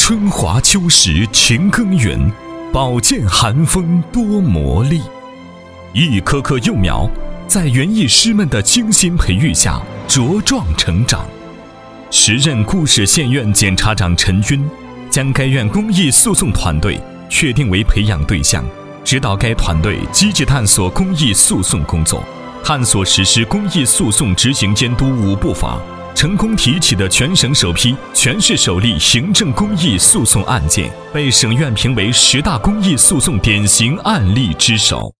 春华秋实勤耕耘，宝剑寒风多磨砺。一棵棵幼苗在园艺师们的精心培育下茁壮成长。时任固始县院检察长陈军将该院公益诉讼团队确定为培养对象，指导该团队积极探索公益诉讼工作，探索实施公益诉讼执行监督5部法，成功提起的全省首批、全市首例行政公益诉讼案件，被省院评为10大公益诉讼典型案例之首。